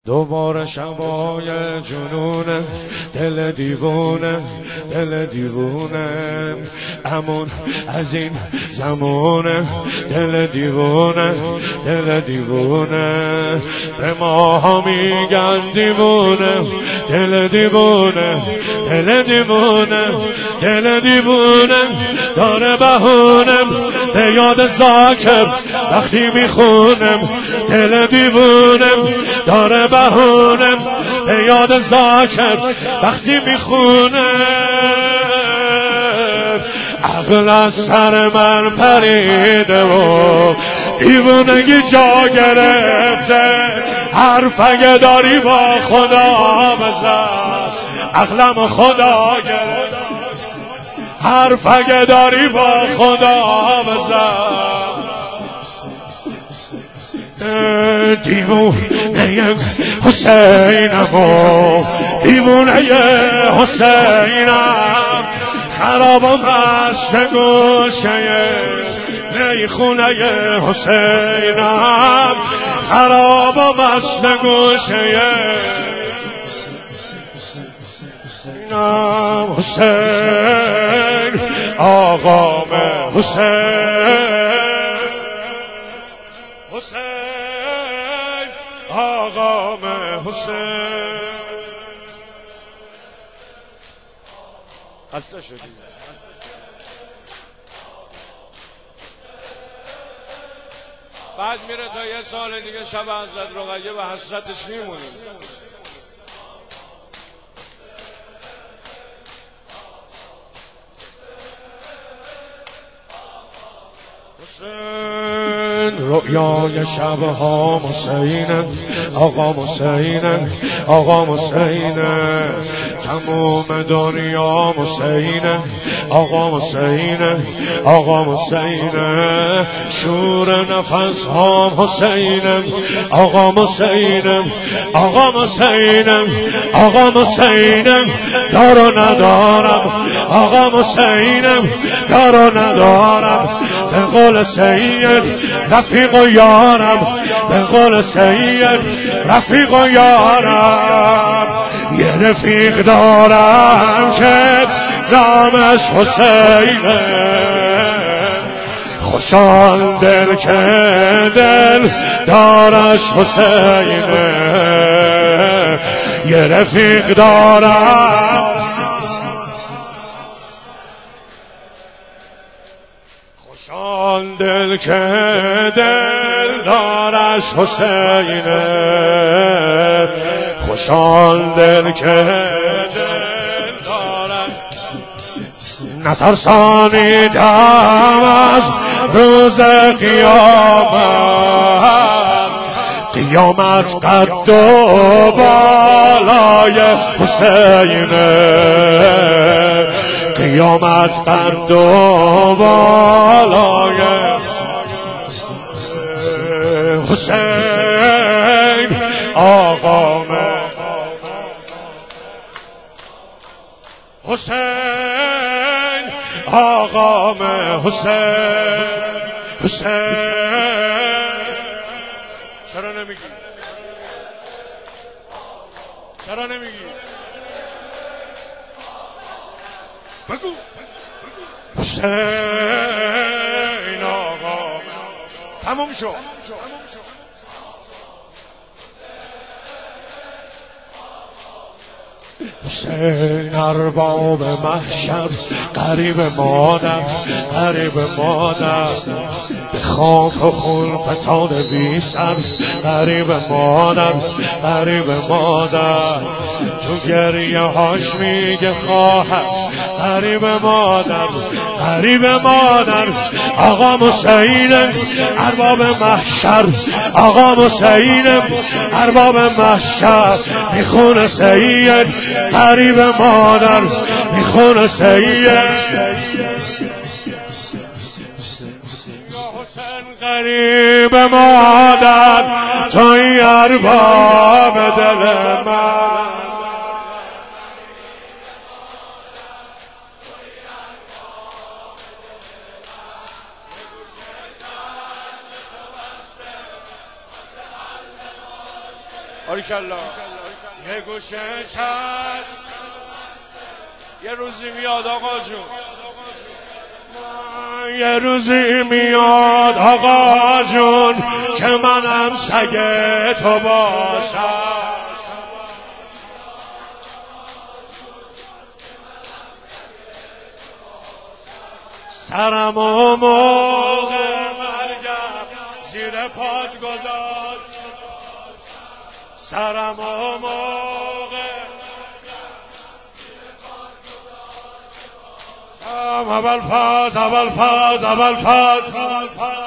دوباره شبای جنونه دل دیوونه امون از این زمونه دل دیوونه به ماها میگن دیوونه دل دیوونه داره بهونم به یاد زاکر وقتی میخونم دل دیوونم داره بهونم به یاد زاکر وقتی میخونم عقل از سر من پریده و دیوونگی جا گرفته حرف اگه داری با خدا بزن عقلم خدا گرفته حرف اگه داری با خدا بزن دیوونه حسینم و دیوونه حسینم خراب و مست گوشه میخونه حسینم خراب و مست گوشه حسین آقام حسین آقام حسین خسته شدی بعد میره تا یه سال دیگه شب حضرت رقیه به حسرتش میمونیم رؤیای شبها حسینه آقا حسینه تموم دنیا حسینه آقا حسینه شور نفس ها حسینه آقا حسینه دارو ندارم آقا حسینه دارو ندارم به قول سید رفیق و یارم به قول سید رفیق و یارم یه رفیق دارم که نامش حسینه خوشان دل که دل دارش حسینه یه رفیق دارم خوشان دل که دل دارش حسینه خوشان دل که دل دارش نترسانیدم از روز قیامت قد و بالای حسینه قیامت قد و بالای حسین آقام حسین آقام حسین چرا نمیگی بگو حسین آقام تموم شد حسین ارباب محشر قریب مادر به خاک و خون فتاده بی سر قریب مادر تو گریه هاش میگه خواهر قریب مادر آقا حسین ارباب محشر آقا حسین ارباب محشر میخونه سید قریب مادر میخونه سید حسین قریب مادر توی ارباب دل من آره باریکلا. یه گوشه چشم یه روزی میاد آقا جون، یه روزی میاد آقا جون که منم سگ تو باشم. سرم و موقع مرگم زیر پاد گذاشت، سرم و موقع اول فاز